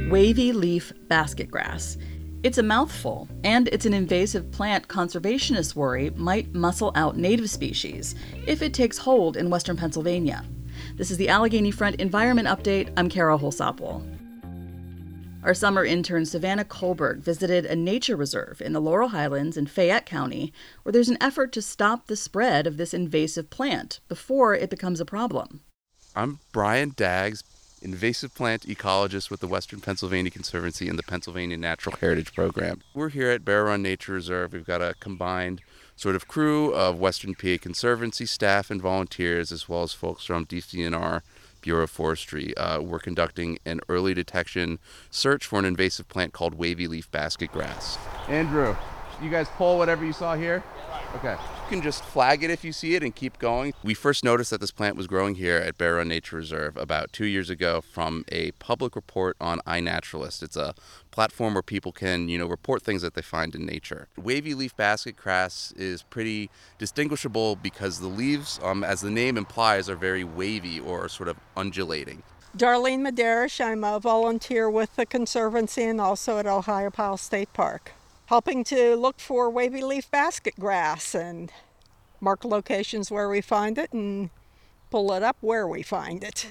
wavy leaf basket grass. It's a mouthful, and it's an invasive plant conservationists worry might muscle out native species if it takes hold in western Pennsylvania. This is the Allegheny Front Environment Update. I'm Kara Holsopple. Our summer intern Savannah Kohlberg visited a nature reserve in the Laurel Highlands in Fayette County, where there's an effort to stop the spread of this invasive plant before it becomes a problem. I'm Brian Daggs, invasive plant ecologist with the Western Pennsylvania Conservancy and the Pennsylvania Natural Heritage Program. We're here at Bear Run Nature Reserve. We've got a combined sort of crew of Western PA Conservancy staff and volunteers, as well as folks from DCNR Bureau of Forestry. We're conducting an early detection search for an invasive plant called wavy leaf basket grass. Andrew, you guys pull whatever you saw here? Okay. You can just flag it if you see it and keep going. We first noticed that this plant was growing here at Bear Run Nature Reserve about 2 years ago from a public report on iNaturalist. It's a platform where people can, report things that they find in nature. Wavy leaf basket grass is pretty distinguishable because the leaves, as the name implies, are very wavy or sort of undulating. Darlene Maderish, I'm a volunteer with the Conservancy and also at Ohiopyle State Park, helping to look for wavy leaf basket grass and mark locations where we find it and pull it up where we find it.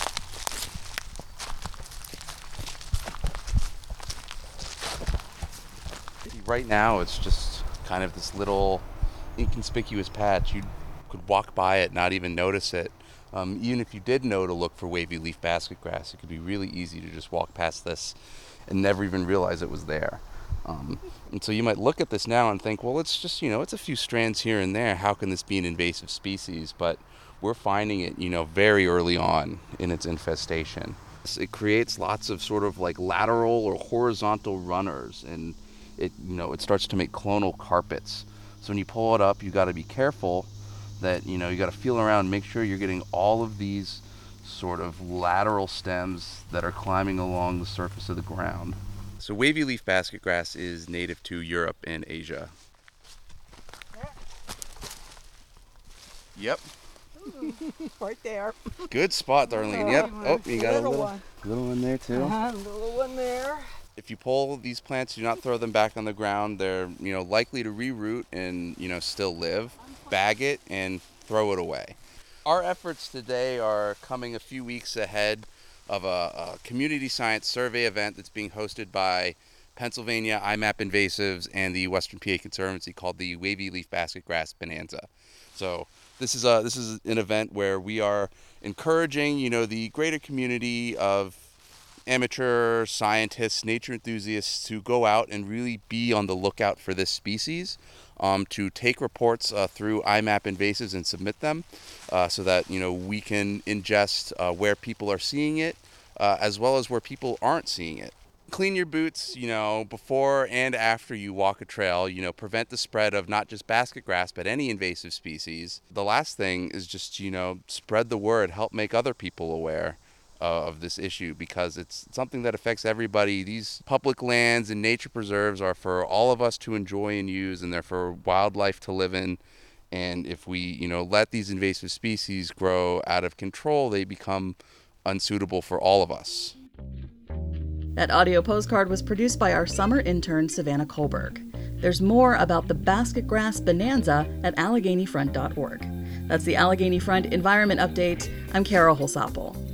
Right now it's just kind of this little inconspicuous patch. You could walk by it, not even notice it. Even if you did know to look for wavy leaf basket grass, it could be really easy to just walk past this and never even realize it was there. And so you might look at this now and think, well, it's just, it's a few strands here and there. How can this be an invasive species? But we're finding it, very early on in its infestation. It creates lots of sort of like lateral or horizontal runners, and it starts to make clonal carpets. So when you pull it up, you got to be careful that, you got to feel around and make sure you're getting all of these sort of lateral stems that are climbing along the surface of the ground. So wavy leaf basket grass is native to Europe and Asia. Yep. Right there. Good spot, Darlene. Yep. Oh, you got a little one there too. Little one there. If you pull these plants, do not throw them back on the ground. They're, likely to reroot and, still live. Bag it and throw it away. Our efforts today are coming a few weeks ahead of a community science survey event that's being hosted by Pennsylvania IMAP Invasives and the Western PA Conservancy called the Wavy Leaf Basket Grass Bonanza. So this is an event where we are encouraging, the greater community of amateur scientists, nature enthusiasts to go out and really be on the lookout for this species, to take reports through IMAP Invasives and submit them so that, we can ingest where people are seeing it as well as where people aren't seeing it. Clean your boots, before and after you walk a trail, prevent the spread of not just basket grass, but any invasive species. The last thing is just, spread the word, help make other people aware of this issue, because it's something that affects everybody. These public lands and nature preserves are for all of us to enjoy and use, and they're for wildlife to live in. And if we, let these invasive species grow out of control, they become unsuitable for all of us. That audio postcard was produced by our summer intern, Savannah Kohlberg. There's more about the basket grass bonanza at AlleghenyFront.org. That's the Allegheny Front Environment Update. I'm Kara Holsopple.